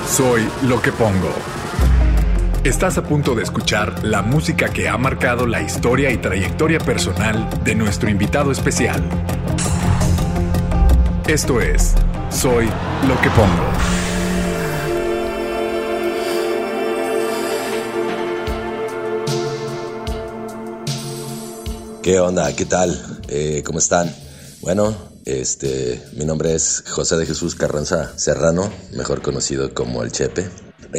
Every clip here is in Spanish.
Soy lo que pongo. Estás a punto de escuchar la música que ha marcado la historia y trayectoria personal de nuestro invitado especial. Esto es Soy lo que pongo. ¿Qué onda? ¿Qué tal? ¿Cómo están? Bueno, mi nombre es José de Jesús Carranza Serrano, mejor conocido como El Chepe.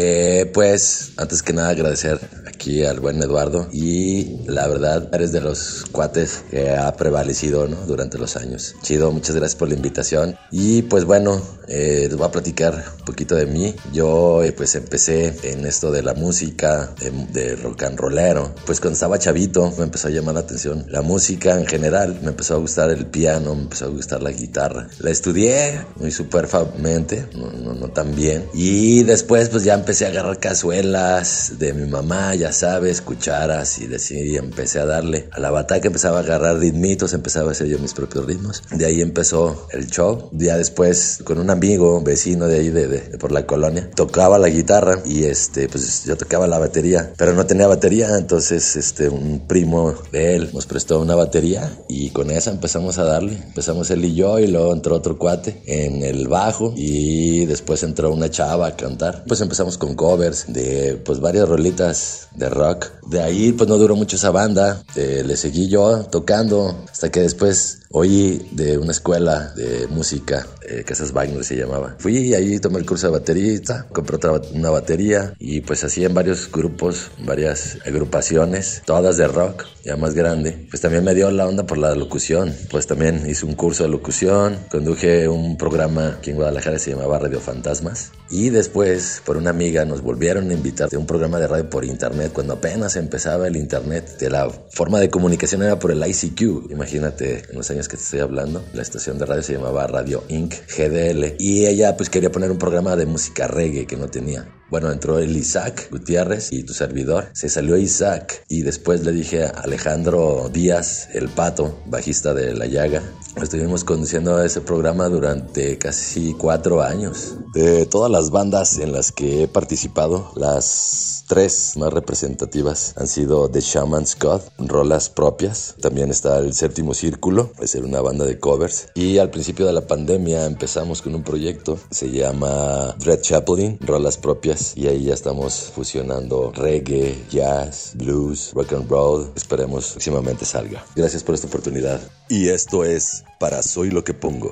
Pues, antes que nada agradecer aquí al buen Eduardo, y la verdad eres de los cuates que ha prevalecido, ¿no?, durante los años. Chido, muchas gracias por la invitación. Y pues bueno, les voy a platicar un poquito de mí. Yo pues empecé en esto de la música, de rock and rollero. Pues cuando estaba chavito me empezó a llamar la atención la música en general. Me empezó a gustar el piano, me empezó a gustar la guitarra. La estudié muy superfamente, no tan bien. Y después pues ya empecé a agarrar cazuelas de mi mamá, ya sabes, cucharas, y así empecé a darle a la bataca. Empezaba a agarrar ritmitos, empezaba a hacer yo mis propios ritmos. De ahí empezó el show. Ya después, con un amigo, vecino de ahí, de por la colonia, tocaba la guitarra y pues yo tocaba la batería, pero no tenía batería. Entonces un primo de él nos prestó una batería y con esa empezamos a darle. Empezamos él y yo, y luego entró otro cuate en el bajo, y después entró una chava a cantar. Pues empezamos con covers de pues varias rolitas de rock. De ahí pues no duró mucho esa banda. Le seguí yo tocando hasta que después oí de una escuela de música, Casas Wagner se llamaba. Fui y ahí tomé el curso de baterista, compré una batería, y pues así en varios grupos, varias agrupaciones, todas de rock, ya más grande. Pues también me dio la onda por la locución. Pues también hice un curso de locución, conduje un programa aquí en Guadalajara, se llamaba Radio Fantasmas. Y después, por una amiga, nos volvieron a invitar de un programa de radio por internet, cuando apenas empezaba el internet. De la forma de comunicación era por el ICQ. Imagínate, en los años que te estoy hablando, la estación de radio se llamaba Radio Inc. GDL. Y ella pues quería poner un programa de música reggae que no tenía. Bueno, entró el Isaac Gutiérrez y tu servidor. Se salió Isaac, y después le dije a Alejandro Díaz, el Pato, bajista de La Llaga. Estuvimos conduciendo ese programa durante casi 4 años. De todas las bandas en las que he participado, las 3 más representativas han sido The Shaman's God, rolas propias. También está el Séptimo Círculo, es una banda de covers. Y al principio de la pandemia empezamos con un proyecto, se llama Dread Chaplain, rolas propias. Y ahí ya estamos fusionando reggae, jazz, blues, rock and roll. Esperemos próximamente salga. Gracias por esta oportunidad. Y esto es para Soy lo que pongo.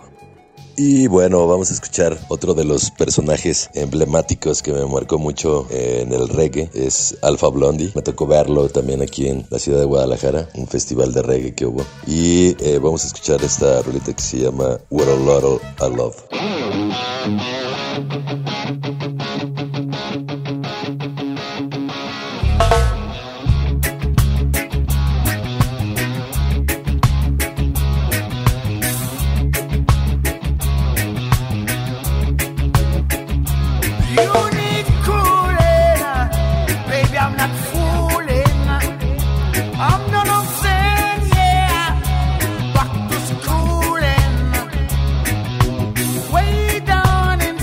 Y bueno, vamos a escuchar otro de los personajes emblemáticos que me marcó mucho en el reggae. Es Alpha Blondy. Me tocó verlo también aquí en la ciudad de Guadalajara, un festival de reggae que hubo. Y vamos a escuchar esta rolita que se llama What a Lot I Love. Way down in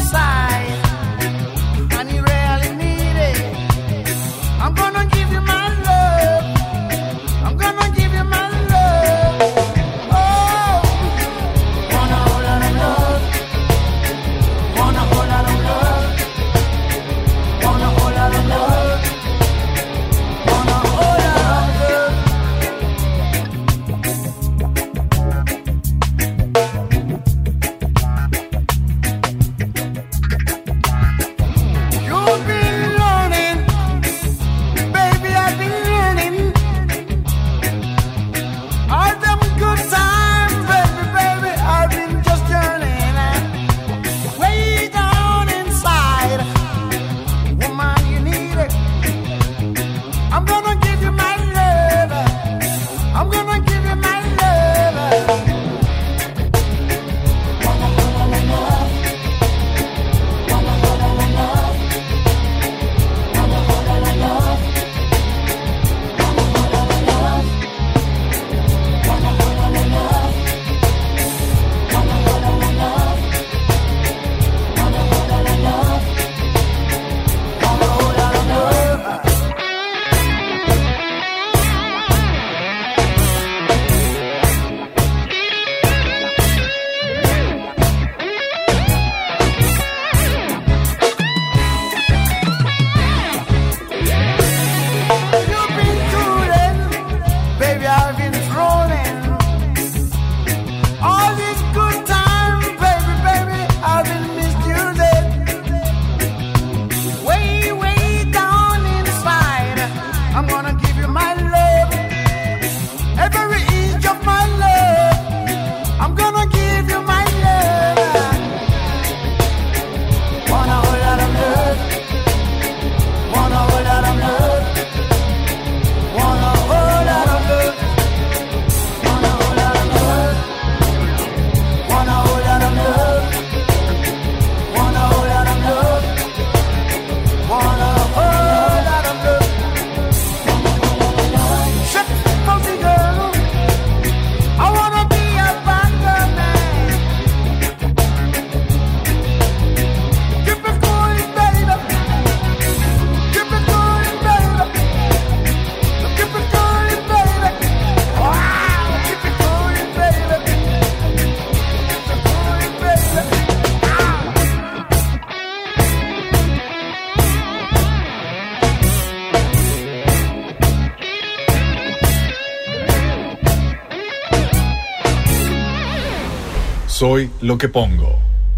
Soy lo que pongo.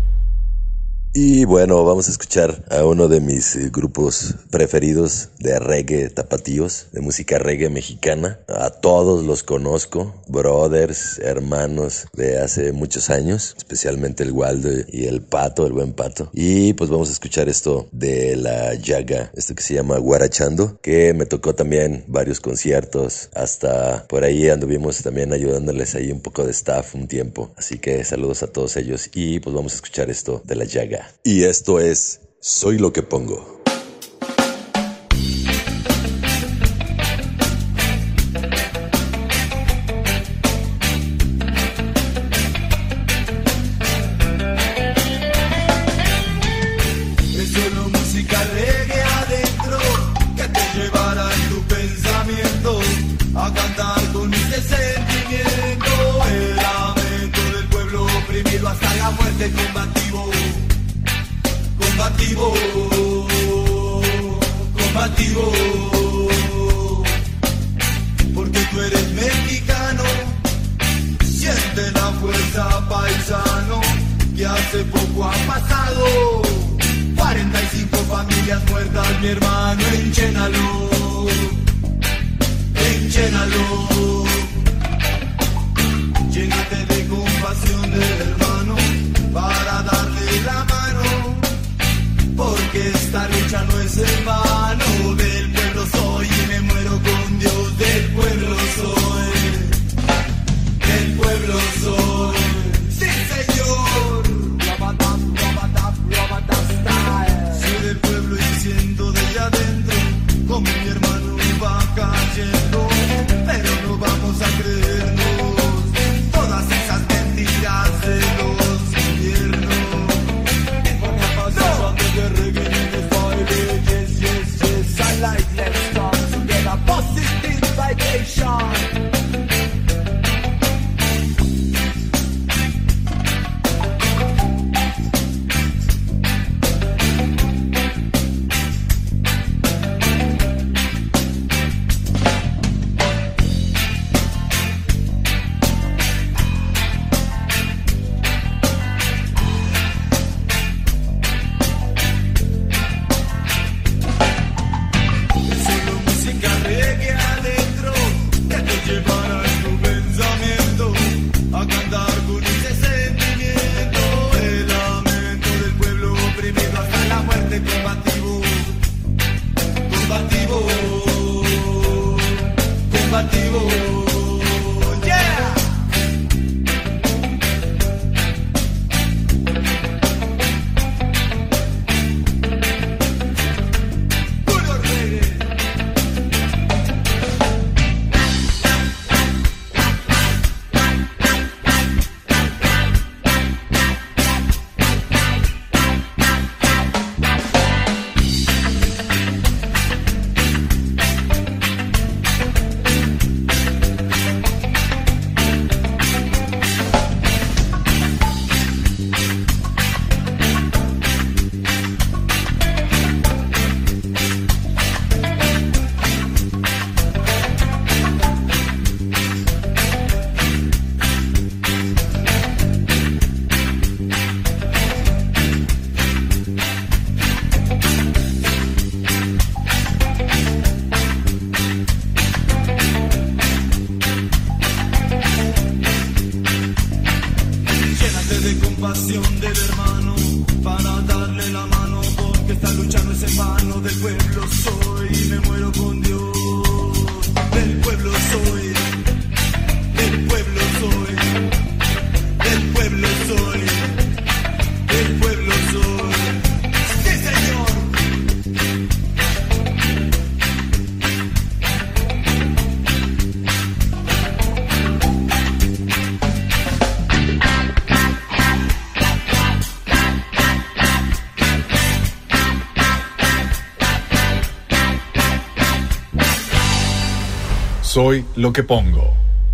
Y bueno, vamos a escuchar a uno de mis grupos preferidos de reggae tapatíos, de música reggae mexicana. A todos los conozco, brothers, hermanos de hace muchos años, especialmente el Waldo y el Pato, el buen Pato. Y pues vamos a escuchar esto de La Llaga, esto que se llama Guarachando, que me tocó también varios conciertos, hasta por ahí anduvimos también ayudándoles ahí un poco de staff un tiempo. Así que saludos a todos ellos y pues vamos a escuchar esto de La Llaga. Y esto es Soy lo que pongo. Es solo música reggae adentro que te llevará en tu pensamiento a cantar con este sentimiento. El lamento del pueblo oprimido hasta la muerte combativo. Combativo, combativo, porque tú eres mexicano, siente la fuerza paisano, que hace poco ha pasado, 45 familias muertas, mi hermano, enchénalo, enchénalo, llénate de compasión del hermano, para darle la mano. Porque esta lucha no es en vano. Del pueblo soy y me muero con Dios. Del pueblo soy, del pueblo soy. Sí, señor. Soy del pueblo y siento desde adentro como mi hermano va cayendo. Pero no vamos a creernos todas esas mentiras de los gobiernos. I like let's come together, positive vibration. Soy lo que pongo.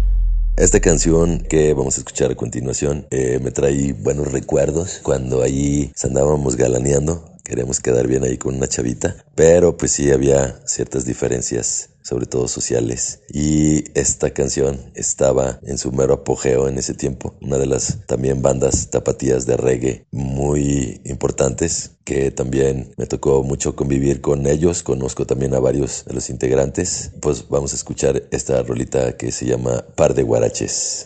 Esta canción que vamos a escuchar a continuación me trae buenos recuerdos cuando ahí andábamos galaneando. Queríamos quedar bien ahí con una chavita, pero pues sí había ciertas diferencias sobre todo sociales. Y esta canción estaba en su mero apogeo en ese tiempo. Una de las también bandas tapatías de reggae muy importantes, que también me tocó mucho convivir con ellos. Conozco también a varios de los integrantes. Pues vamos a escuchar esta rolita que se llama Par de Guaraches.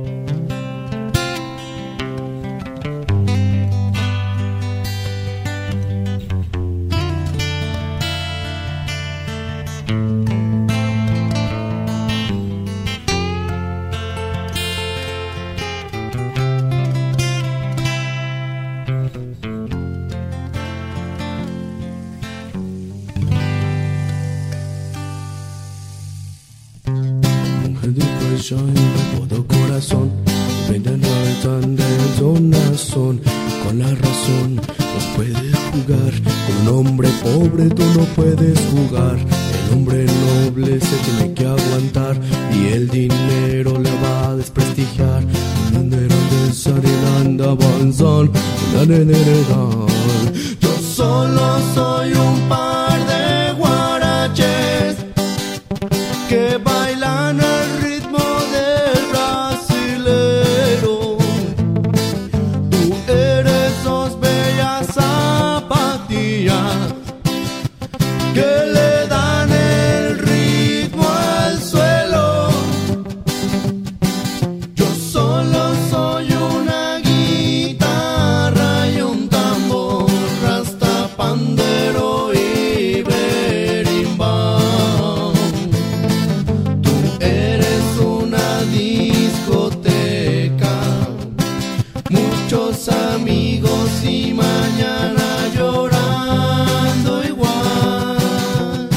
Por todo corazón, venden tan de donazón. Con la razón no puedes jugar, con un hombre pobre tú no puedes jugar. El hombre noble se tiene que aguantar y el dinero le va a desprestigiar. Grandeza de anda avanzar, yo solo soy un par de guaraches que bailan al ritmo del brasilero. Tú eres dos bellas zapatillas que le dan el ritmo al suelo. Yo solo soy una guitarra y un tambor, rasta, pandero y berimbau. Muchos amigos y mañana llorando igual.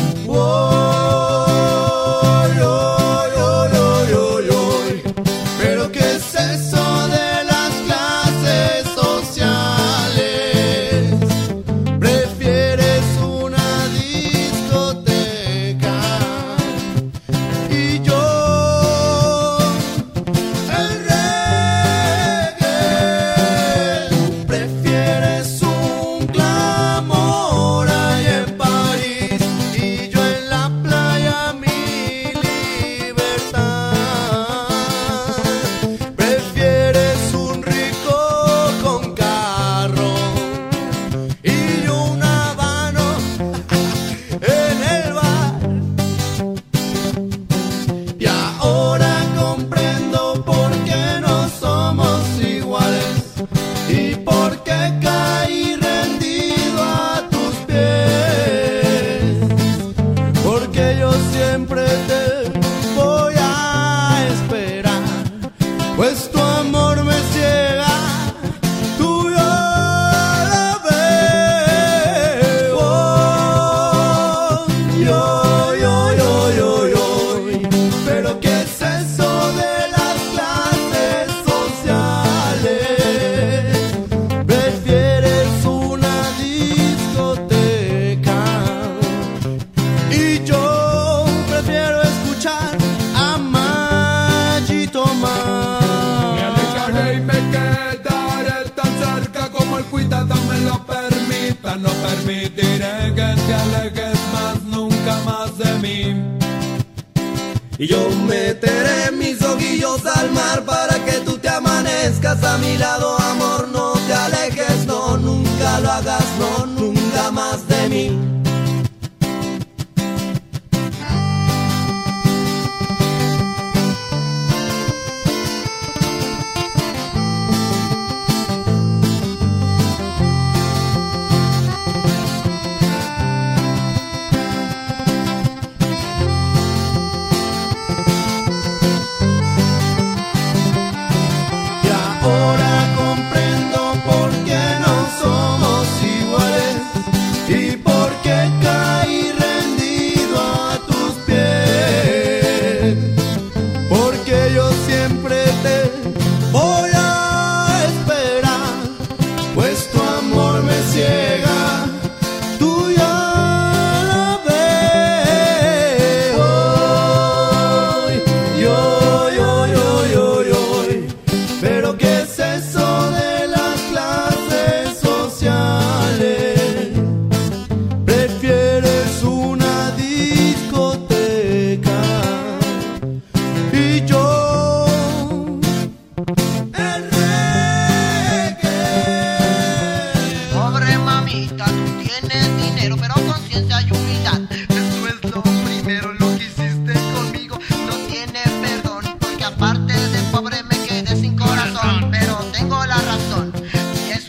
Pero ¿qué es eso de las clases sociales? Prefieres una discoteca y yo el reggae. Prefieres un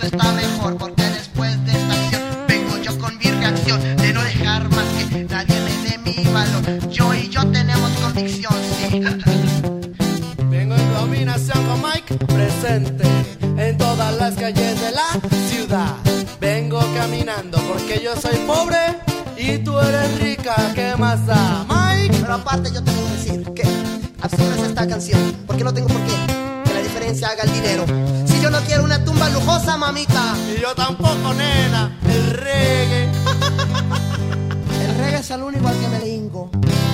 eso está mejor, porque después de esta acción vengo yo con mi reacción de no dejar más que nadie me dé mi valor. Yo y yo tenemos convicción, sí. Vengo en combinación con Mike, presente en todas las calles de la ciudad. Vengo caminando porque yo soy pobre y tú eres rica, ¿qué más da, Mike? Pero aparte yo tengo que decir que absurda es esta canción, porque no tengo por qué que la diferencia haga el dinero. Si yo no quiero una tumba lujosa, mamita. Y yo tampoco, nena, el reggae. El reggae es el único al que me le hinco.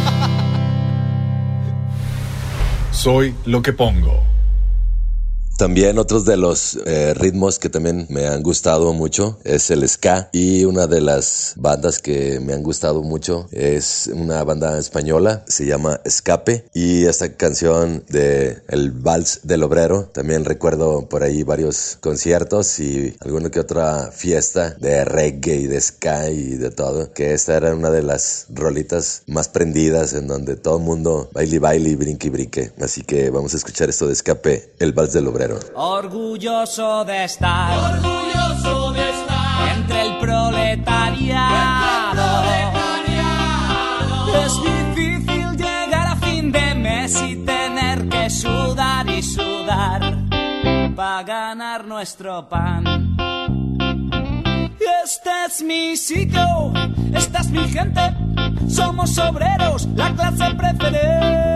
Soy lo que pongo. También otros de los ritmos que también me han gustado mucho es el ska, y una de las bandas que me han gustado mucho es una banda española, se llama Escape, y esta canción de El Vals del Obrero, también recuerdo por ahí varios conciertos y alguna que otra fiesta de reggae y de ska y de todo, que esta era una de las rolitas más prendidas en donde todo el mundo baile y brinque, así que vamos a escuchar esto de Escape, El Vals del Obrero. Orgulloso de estar entre el proletariado. Es difícil llegar a fin de mes y tener que sudar y sudar para ganar nuestro pan. Este es mi sitio, esta es mi gente, somos obreros, la clase preferente.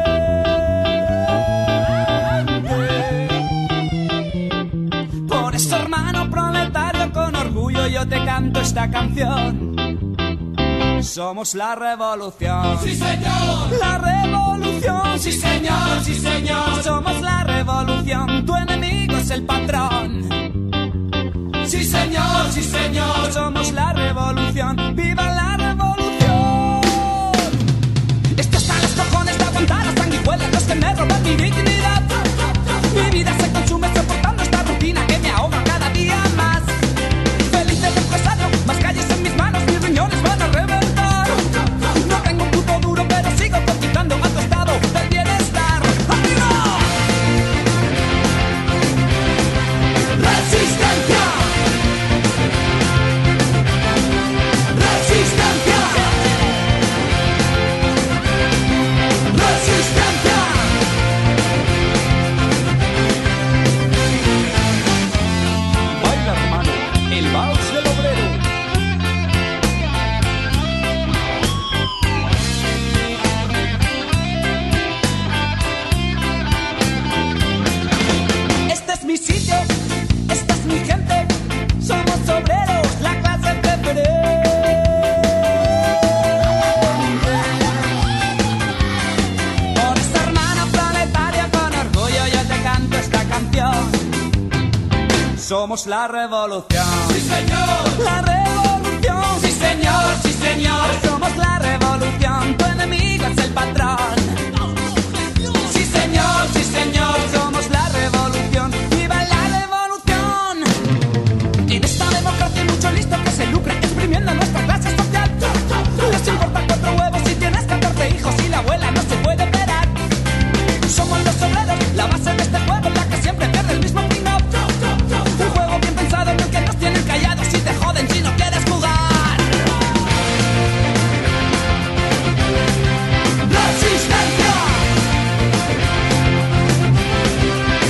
Por eso, hermano proletario, con orgullo yo te canto esta canción. Somos la revolución. ¡Sí, señor! La revolución. ¡Sí, señor! ¡Sí, señor! Somos la revolución. Tu enemigo es el patrón. ¡Sí, señor! ¡Sí, señor! Somos la revolución. ¡Viva la revolución! Esto está a los cojones de aguantar las sanguijuelas, los que me roban mi dignidad. Mi vida se consume soportando esta rutina que me ahoga cada día más. Feliz de empresario, más calles en mis manos, mis riñones van a reventar. No tengo un puto duro, pero sigo cotizando a tu estado del bienestar. ¡Arriba! ¡Resistencia! ¡Resistencia! ¡Resistencia! Baila, hermano, el vals del obrero. Este es mi sitio, esta es mi gente, somos obreros, la clase preferente. Por esta hermana planetaria, con orgullo yo te canto esta canción. Somos la revolución. ¡Sí, señor! La revolución. ¡Sí, señor! ¡Sí, señor! Somos la revolución. Tu enemigo es el patrón. ¡Sí, señor! ¡Sí, señor! Somos la revolución. ¡Viva la revolución! En esta democracia hay mucho listo que se lucra exprimiendo nuestra clase social. Les importa 4 huevos si tienes 14 hijos y la abuela no se puede operar. Somos los obreros, la base de este juego en la que siempre pierde el mismo ping-up. Un juego bien pensado en el que nos tienen callados y te joden si no quieres jugar. ¡Resistencia!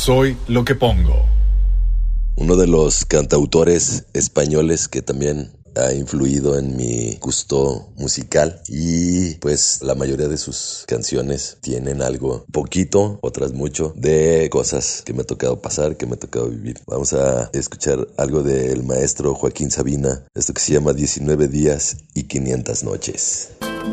Soy lo que pongo. Uno de los cantautores españoles que también ha influido en mi gusto musical, y pues la mayoría de sus canciones tienen algo, poquito, otras mucho, de cosas que me ha tocado pasar, que me ha tocado vivir. Vamos a escuchar algo del maestro Joaquín Sabina, esto que se llama 19 días y 500 noches.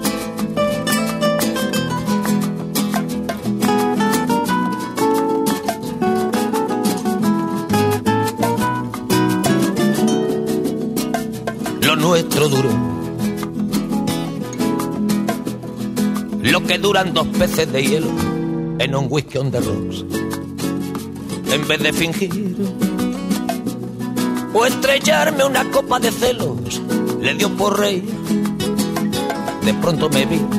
Lo nuestro duró lo que duran 2 peces de hielo en un whisky on the rocks. En vez de fingir o estrellarme una copa de celos, le dio por reír. De pronto me vi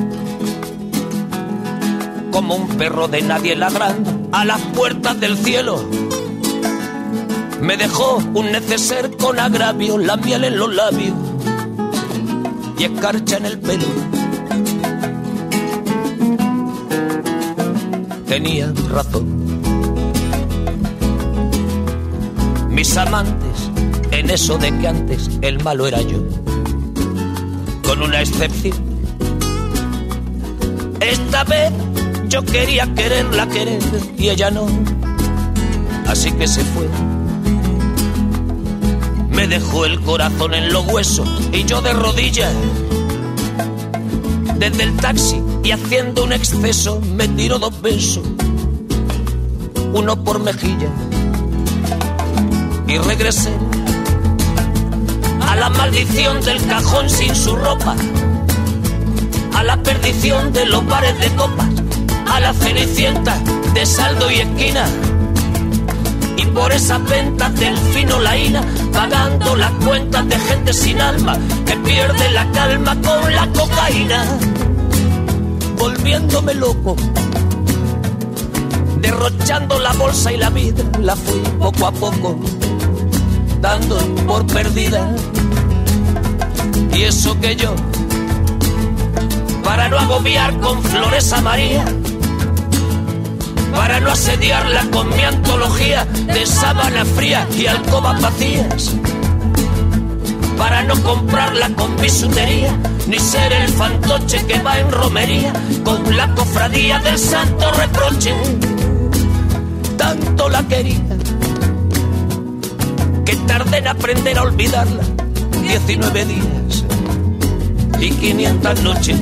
como un perro de nadie ladrando a las puertas del cielo. Me dejó un neceser con agravio, la miel en los labios y escarcha en el pelo. Tenía razón. Mis amantes, en eso de que antes el malo era yo, con una excepción. Esta vez yo quería quererla querer y ella no, así que se fue. Me dejó el corazón en los huesos y yo de rodillas. Desde el taxi y haciendo un exceso me tiró 2 besos, uno por mejilla, y regresé a la maldición del cajón sin su ropa, a la perdición de los bares de copas, a la cenicienta de saldo y esquina. Y por esas ventas del fino laína, pagando las cuentas de gente sin alma que pierde la calma con la cocaína. Volviéndome loco, derrochando la bolsa y la vida, la fui poco a poco dando por perdida. Y eso que yo, para no agobiar con flores a María, para no asediarla con mi antología de sábana fría y alcobas vacías, para no comprarla con bisutería, ni ser el fantoche que va en romería con la cofradía del santo reproche. Tanto la quería que tardé en aprender a olvidarla. 19 días y 500 noches.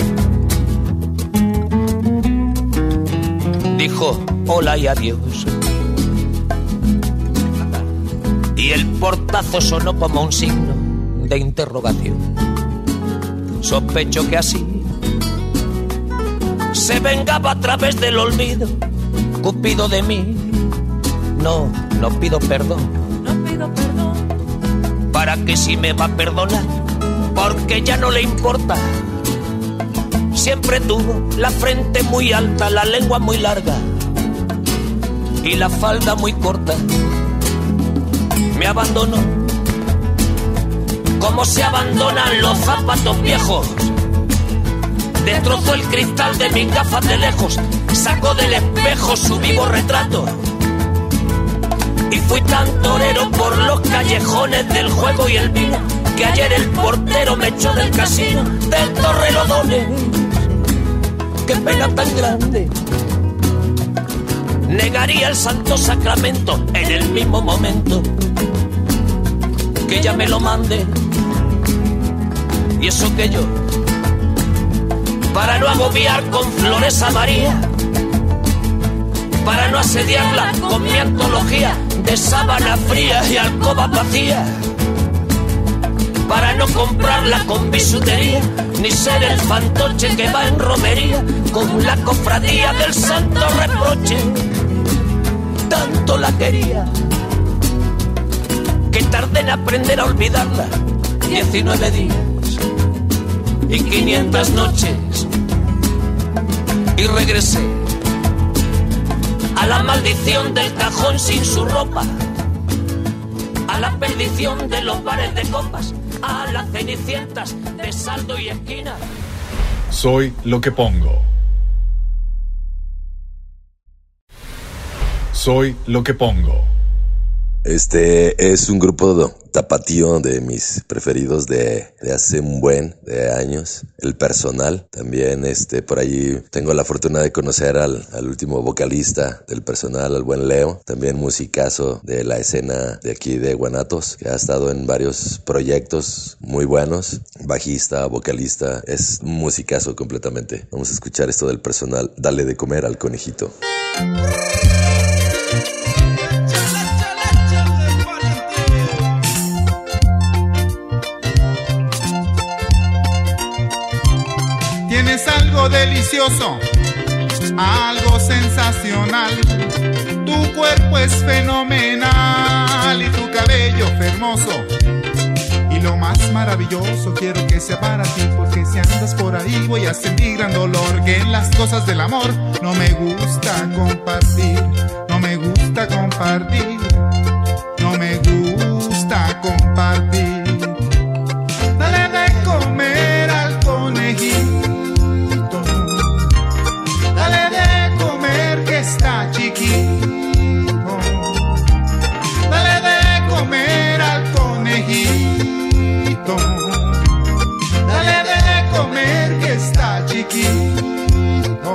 Dijo hola y adiós, y el portazo sonó como un signo de interrogación. Sospecho que así se vengaba a través del olvido Cupido de mí. No pido perdón. ¿Para qué si me va a perdonar? Porque ya no le importa. Siempre tuvo la frente muy alta, la lengua muy larga y la falda muy corta. Me abandonó como se abandonan los zapatos viejos. Destrozó el cristal de mis gafas de lejos, sacó del espejo su vivo retrato. Y fui tan torero por los callejones del juego y el vino, que ayer el portero me echó del casino del Torrelodones. Qué pena tan grande. Negaría el santo sacramento en el mismo momento que ella me lo mande. Y eso que yo, para no agobiar con flores a María, para no asediarla con mi antología de sábana fría y alcobas vacías, para no comprarla con bisutería, ni ser el fantoche que va en romería con la cofradía del santo reproche. Tanto la quería que tardé en aprender a olvidarla. 19 días y 500 noches, y regresé a la maldición del cajón sin su ropa, a la perdición de los bares de copas, a las cenicientas de saldo y esquina. Soy lo que pongo. Soy lo que pongo. Este es un grupo tapatío de mis preferidos de hace un buen de años. El Personal. También por ahí tengo la fortuna de conocer al último vocalista del Personal, al buen Leo. También musicazo de la escena de aquí de Guanatos, que ha estado en varios proyectos muy buenos. Bajista, vocalista, es un musicazo completamente. Vamos a escuchar esto del Personal. Dale de comer al conejito. Tienes algo delicioso, algo sensacional. Tu cuerpo es fenomenal y tu cabello hermoso. Y lo más maravilloso quiero que sea para ti, porque si andas por ahí voy a sentir gran dolor. Que en las cosas del amor no me gusta compartir, no me gusta compartir, no me gusta compartir. Dale de comer al conejito. Está chiquito, dale de comer al conejito, dale de comer que está chiquito.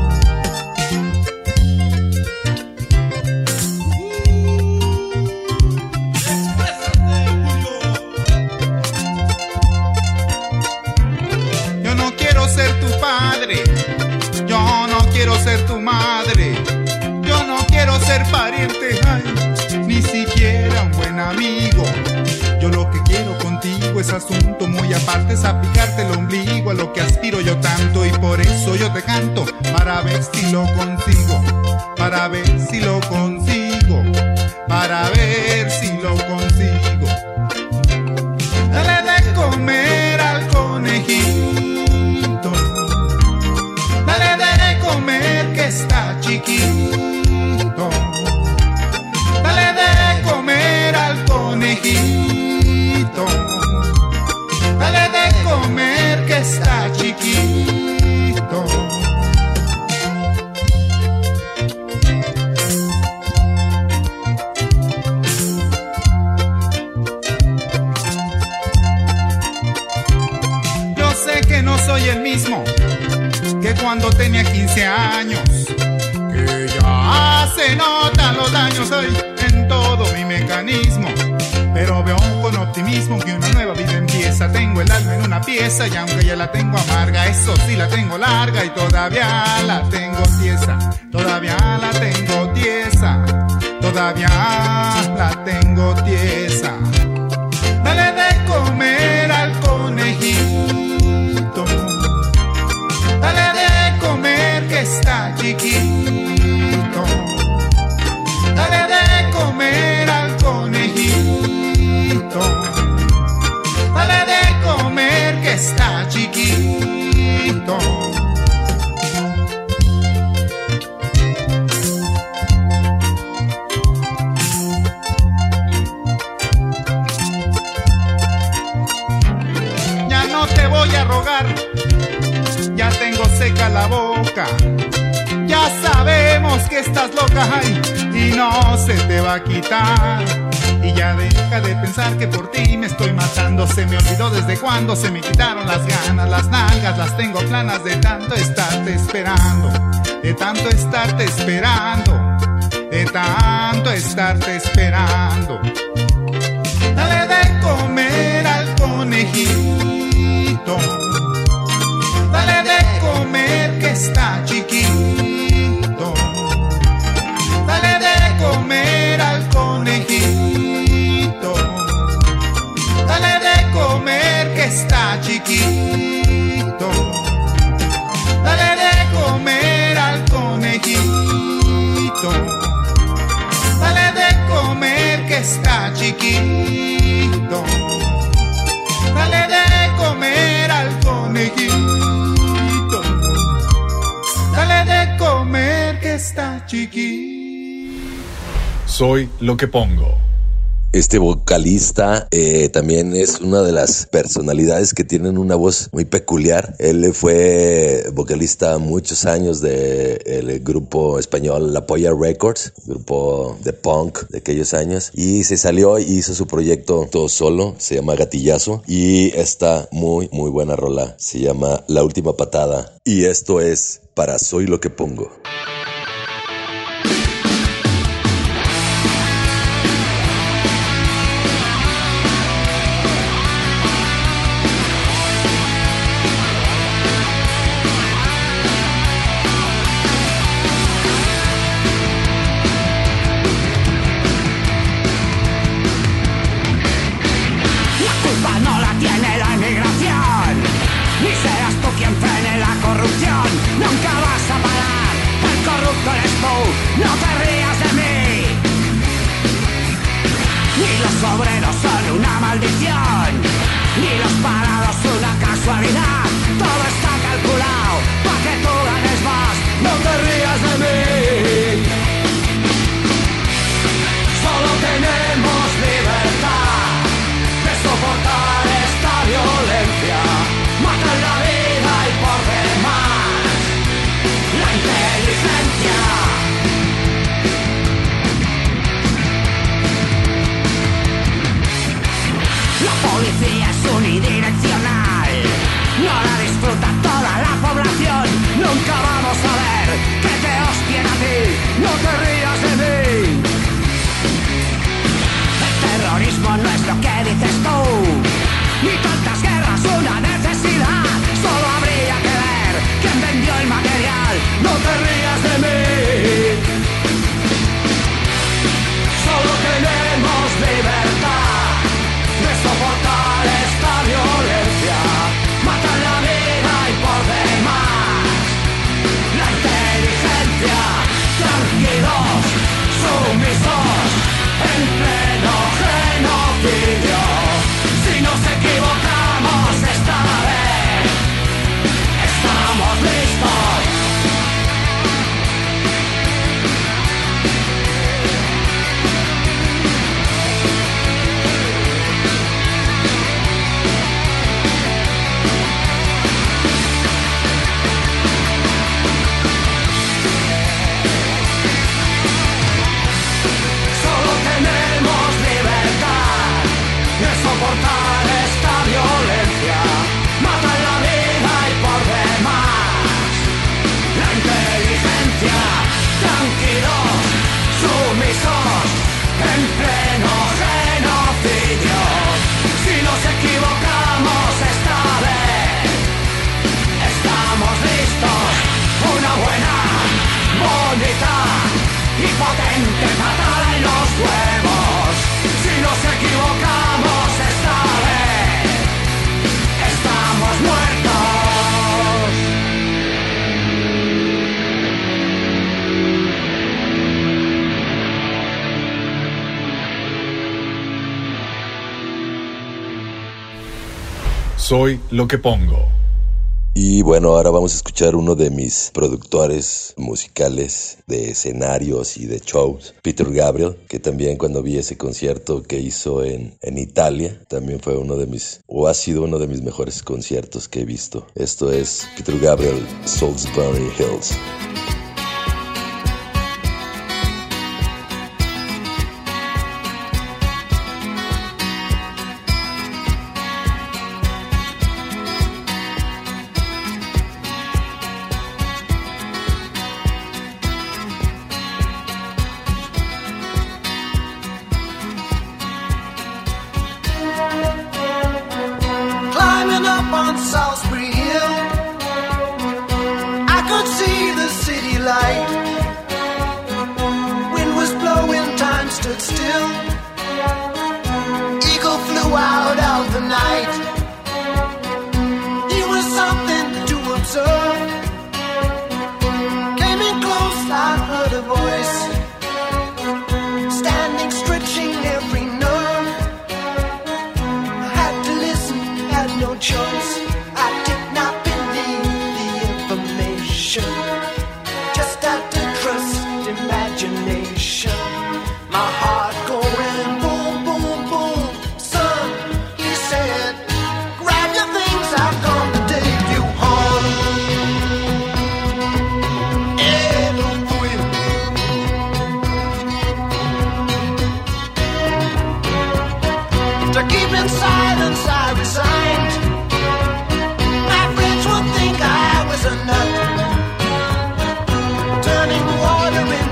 Yo no quiero ser tu padre, yo no quiero ser tu madre, yo no quiero ser pariente, ay, ni siquiera un buen amigo. Yo lo que quiero contigo es asunto muy aparte, es aplicarte el ombligo a lo que aspiro yo tanto. Y por eso yo te canto, para ver si lo consigo, para ver si lo consigo, para ver si lo consigo. Dale de comer al conejito, dale de comer que está chiquito, dale de comer al conejito, dale de comer que está chiquito. Yo sé que no soy el mismo que cuando tenía 15 años, que ya se notan los daños hoy en todo mi mecanismo, pero veo con optimismo que una nueva vida empieza. Tengo el alma en una pieza y aunque ya la tengo amarga, eso sí la tengo larga y todavía la tengo tiesa, todavía la tengo tiesa, todavía la tengo tiesa. Dale de comer al conejito, dale de comer que está chiquito, dale de comer al conejito, dale de comer que está chiquito. Ya no te voy a rogar, ya tengo seca la boca, ya sabemos que estás loca, ay, y no se te va a quitar. Y ya deja de pensar que por ti me estoy matando. Se me olvidó desde cuando se me quitaron las ganas, las nalgas las tengo planas de tanto estarte esperando, de tanto estarte esperando, de tanto estarte esperando. Dale de comer al conejito, dale de comer que está chiquito, dale de comer al conejito, dale de comer que está chiquito, dale de comer al conejito, dale de comer que está chiquito, dale de comer al conejito, dale de comer que está chiquito. Soy lo que pongo. Este vocalista también es una de las personalidades que tienen una voz muy peculiar. Él fue vocalista muchos años del grupo español La Polla Records, grupo de punk de aquellos años, y se salió y hizo su proyecto todo solo, se llama Gatillazo, y esta muy buena rola se llama La Última Patada, y esto es para Soy Lo Que Pongo. Soy Lo Que Pongo. Y bueno, ahora vamos a escuchar uno de mis productores musicales de escenarios y de shows, Peter Gabriel, que también cuando vi ese concierto que hizo en Italia, también fue ha sido uno de mis mejores conciertos que he visto. Esto es Peter Gabriel, Salisbury Hills. My heart going boom, boom,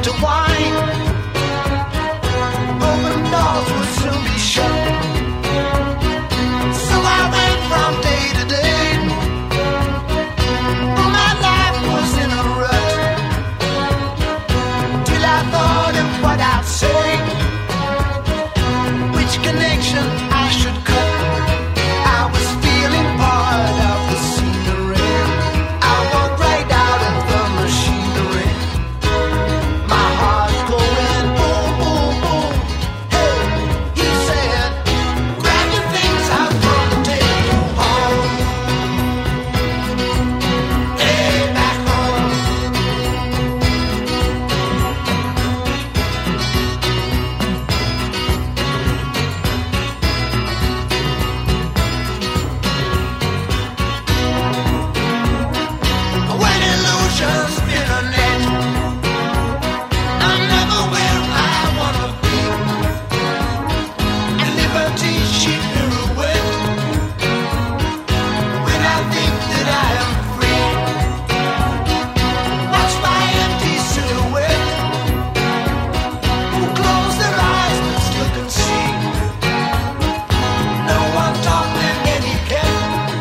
to wine. Open doors would soon be shut. So I went from day to day. But my life was in a rut. Till I thought of what I'd say, which connection I should cut. I was feeling part of the scenery. I walked right out of the machinery. My heart going boom, boom, boom. Hey, he said, grab your things, I'm gonna take you home. Hey, back home. When illusions spin a net, I'm never where I wanna be. And liberty she pirouette. When I think that I am free, watch my empty silhouette, who close their eyes but still can see. No one taught them etiquette.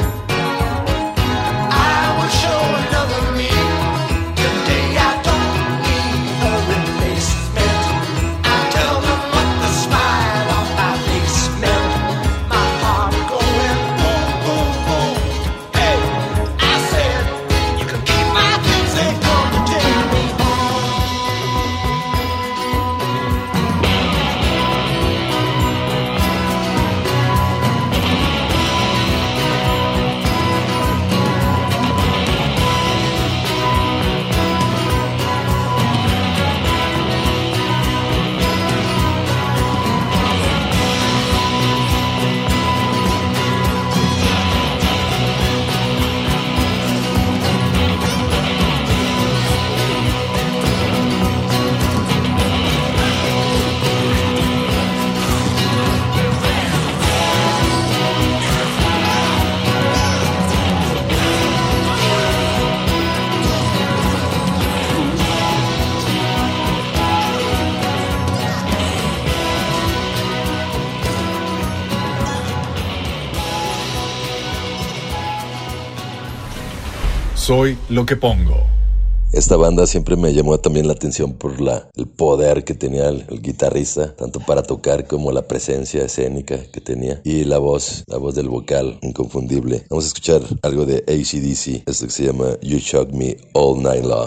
I will show another me. Today I don't need a replacement. I tell them what the smile on my face meant. My heart going boom, boom, boom. Hey, I said, you can keep my things, they gonna take me home. Soy lo que pongo. Esta banda siempre me llamó también la atención por el poder que tenía el guitarrista, tanto para tocar como la presencia escénica que tenía y la voz del vocal inconfundible. Vamos a escuchar algo de AC/DC, esto que se llama You Shock Me All Night Long.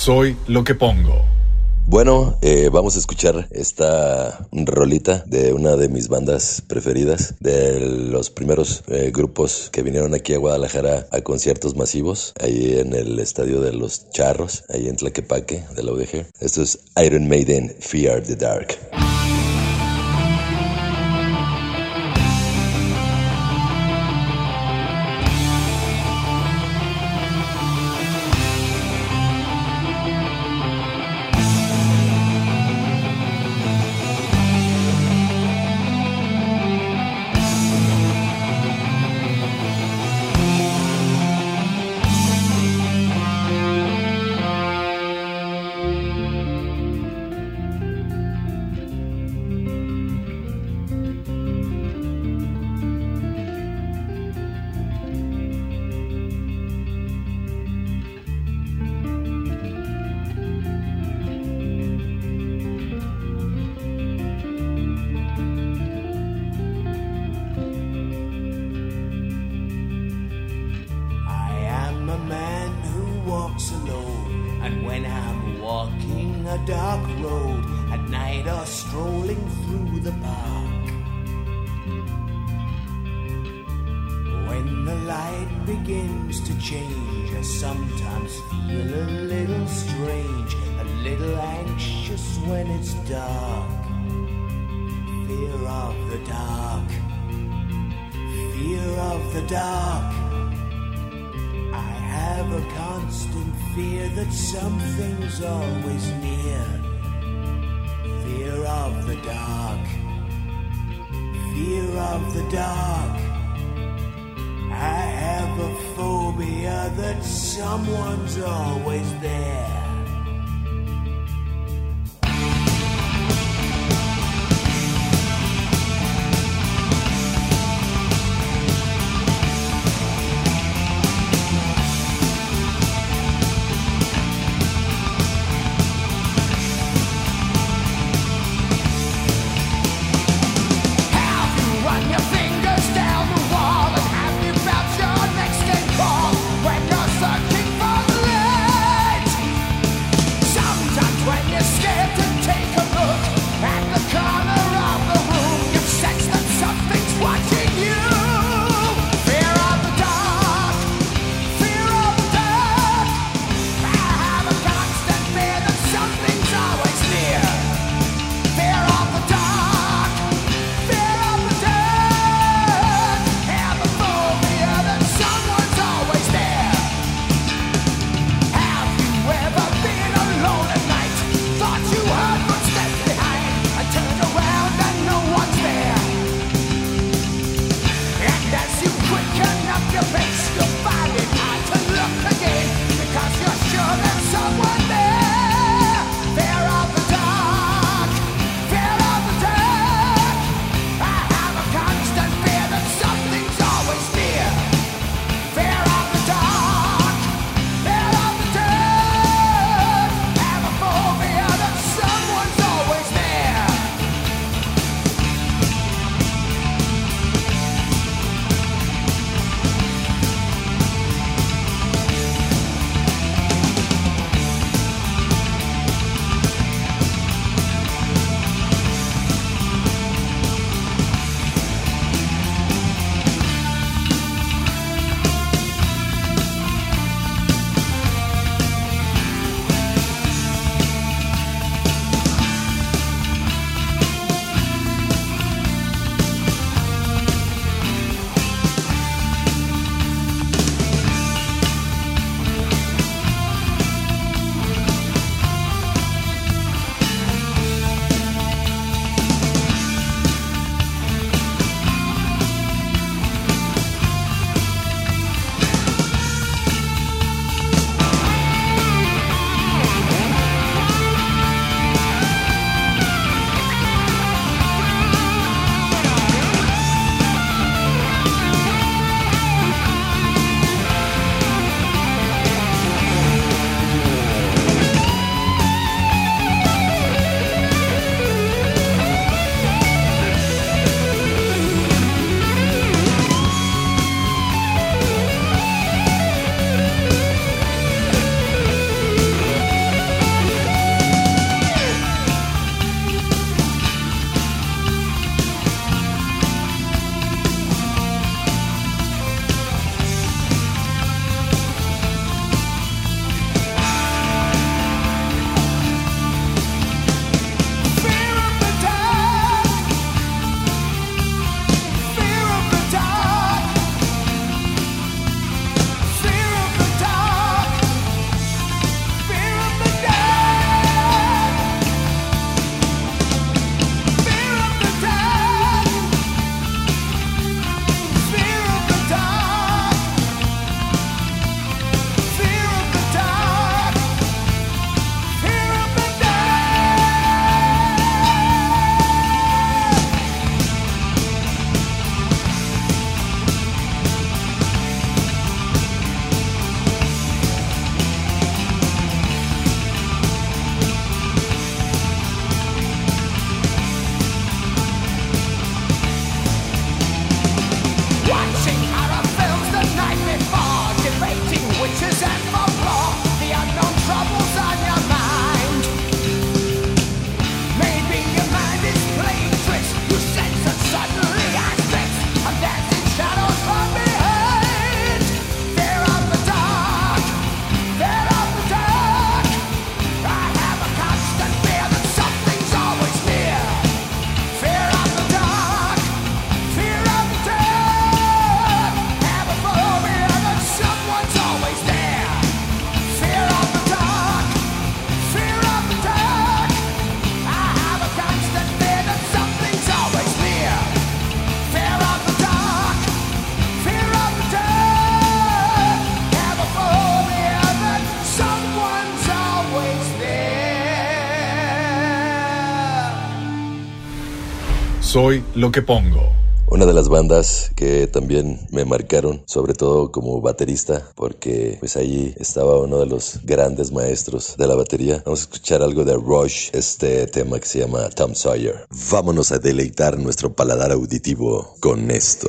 Soy lo que pongo. Bueno, vamos a escuchar esta rolita de una de mis bandas preferidas, de los primeros grupos que vinieron aquí a Guadalajara a conciertos masivos, ahí en el Estadio de los Charros, ahí en Tlaquepaque, de la UDG. Esto es Iron Maiden, Fear the Dark. Something's always near. Fear of the dark. Fear of the dark. I have a phobia that someone's always there. Your next game call when you're searching for the light. Soy lo que pongo. Una de las bandas que también me marcaron, sobre todo como baterista, porque pues ahí estaba uno de los grandes maestros de la batería. Vamos a escuchar algo de Rush, este tema que se llama Tom Sawyer. Vámonos a deleitar nuestro paladar auditivo con esto.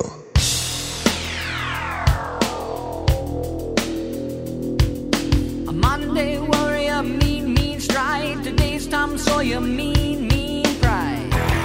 A Monday warrior, mean stride. Today's Tom Sawyer, mean pride.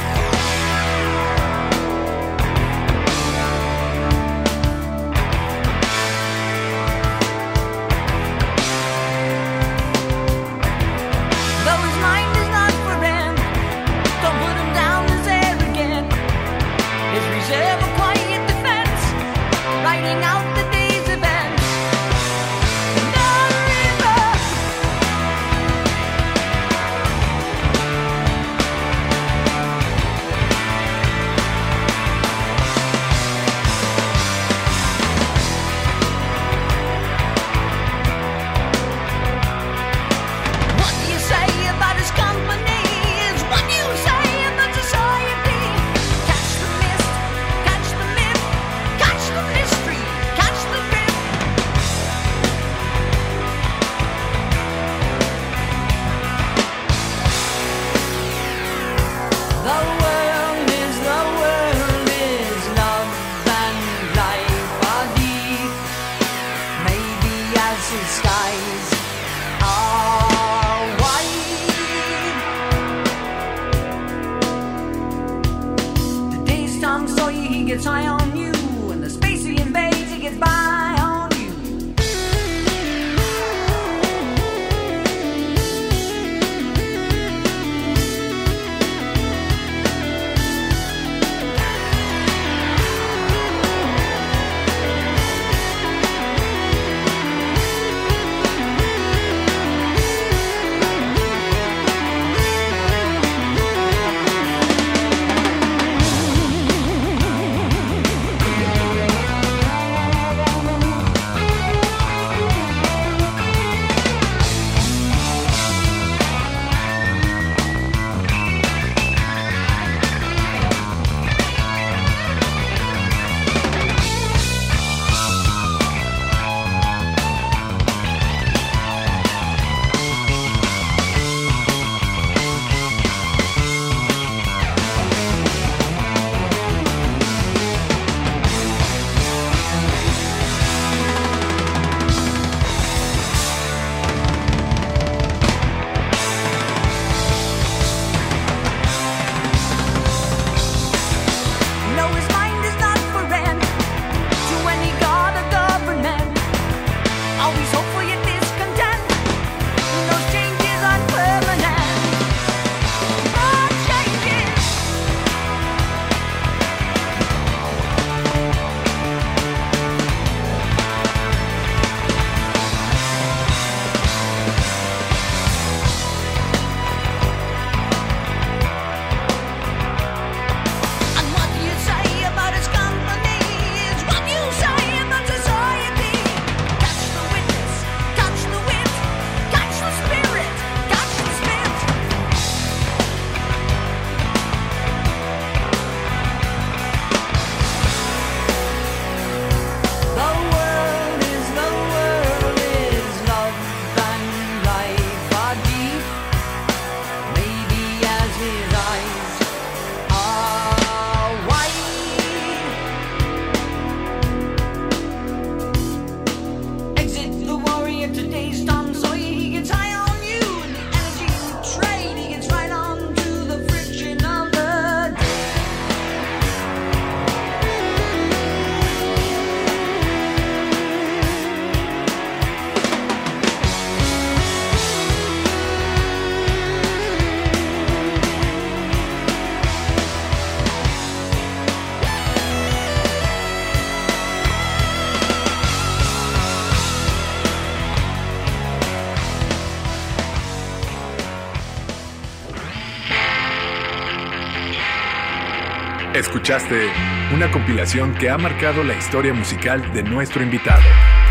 Escuchaste una compilación que ha marcado la historia musical de nuestro invitado.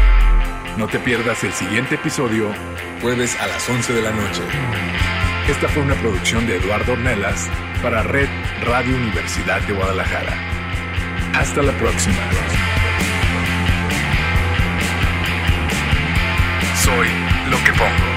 No te pierdas el siguiente episodio, jueves a las 11 de la noche. Esta fue una producción de Eduardo Ornelas para Red Radio Universidad de Guadalajara. Hasta la próxima. Soy lo que pongo.